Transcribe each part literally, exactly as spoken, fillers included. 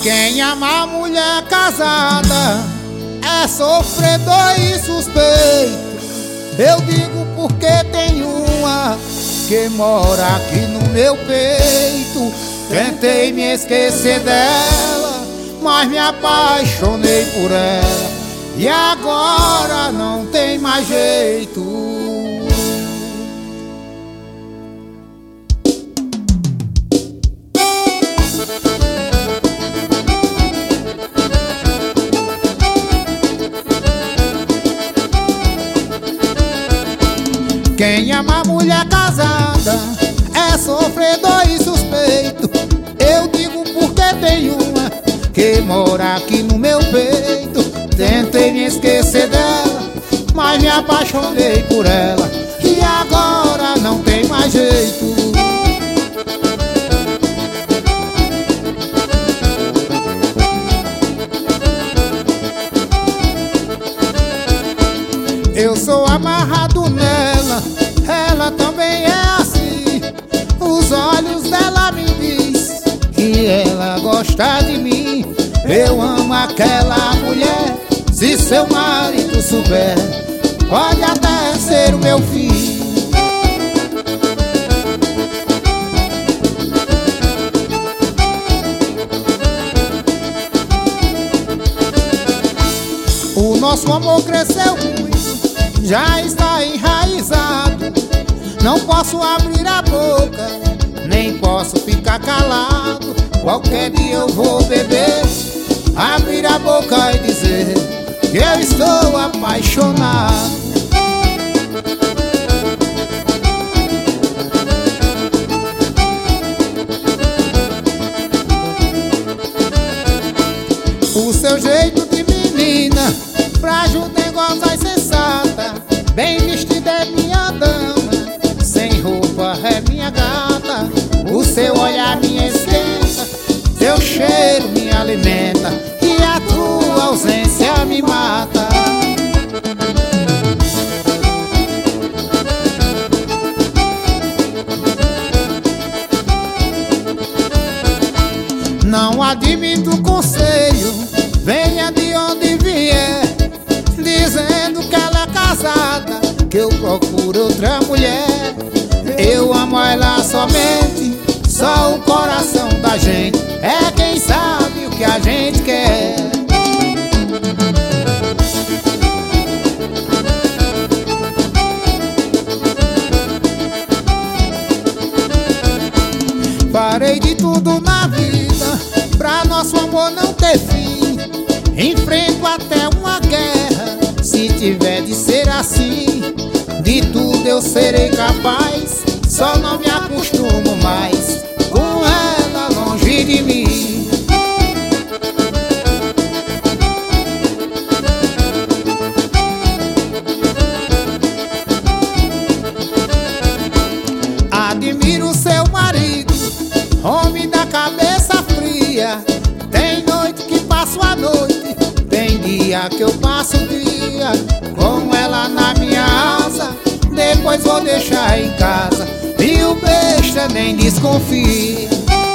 Quem ama a mulher casada é sofredor e suspeito. Eu digo porque tem uma que mora aqui no meu peito. Tentei me esquecer dela, mas me apaixonei por ela, e agora não tem mais jeito. Quem ama mulher casada é sofredor e suspeito. Eu digo porque tem uma que mora aqui no meu peito. Tentei me esquecer dela, mas me apaixonei por ela, e agora não tem mais jeito. Eu sou amarrado nela, ela também é assim. Os olhos dela me diz que ela gosta de mim. Eu amo aquela mulher, se seu marido souber, pode até ser o meu fim. O nosso amor cresceu muito, já está enraizado. Não posso abrir a boca, nem posso ficar calado. Qualquer dia eu vou beber, abrir a boca e dizer que eu estou apaixonado. O seu jeito de menina, frágil, dengosa e sensata, bem vestida é minha dama, sem roupa é minha gata. O seu olhar me esquenta, seu cheiro me alimenta, e a tua ausência me mata. Não admito conselho, venha de onde vier, dizendo que ela é casada, que eu procuro outra mulher. Eu amo ela somente, só o coração da gente é quem sabe o que a gente quer. Parei de tudo na vida pra nosso amor não ter fim. Enfrento até uma guerra se tiver de ser assim. De tudo eu serei capaz, só não me acostumo mais com ela longe de mim. Admiro seu marido, homem da cabeça fria. Tem noite que passo a noite, tem dia que eu passo o dia com ela na minha asa. Depois vou deixar em casa e o besta nem desconfia.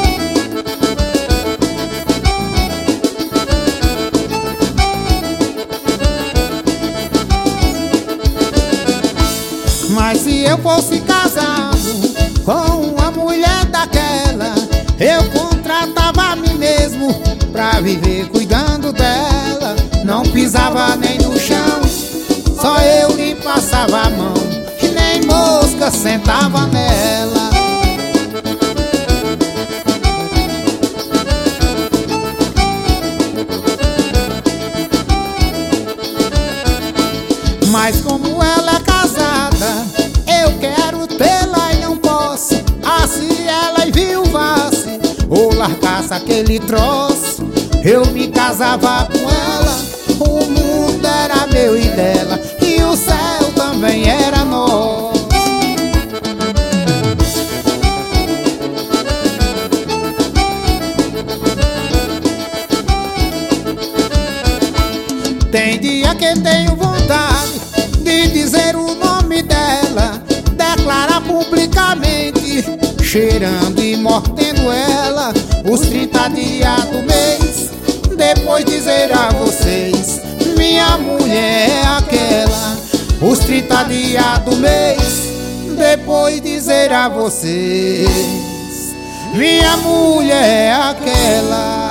Mas se eu fosse casado com uma mulher daquela, eu contratava a mim mesmo pra viver cuidando dela. Não pisava nem no chão, só eu lhe passava a mão, e nem mosca sentava nela. Mas como ela é casada, eu quero tê-la e não posso. Assim ela enviuvasse ou largasse aquele troço, eu me casava com ela. O mundo era meu e dela, e o céu também era nosso. Tem dia que tenho vontade de dizer o nome dela, declarar publicamente, cheirando e mordendo ela, os trinta dias do mês depois dizer a vocês: minha mulher é aquela. Os trinta dias do mês, depois dizer a vocês: minha mulher é aquela.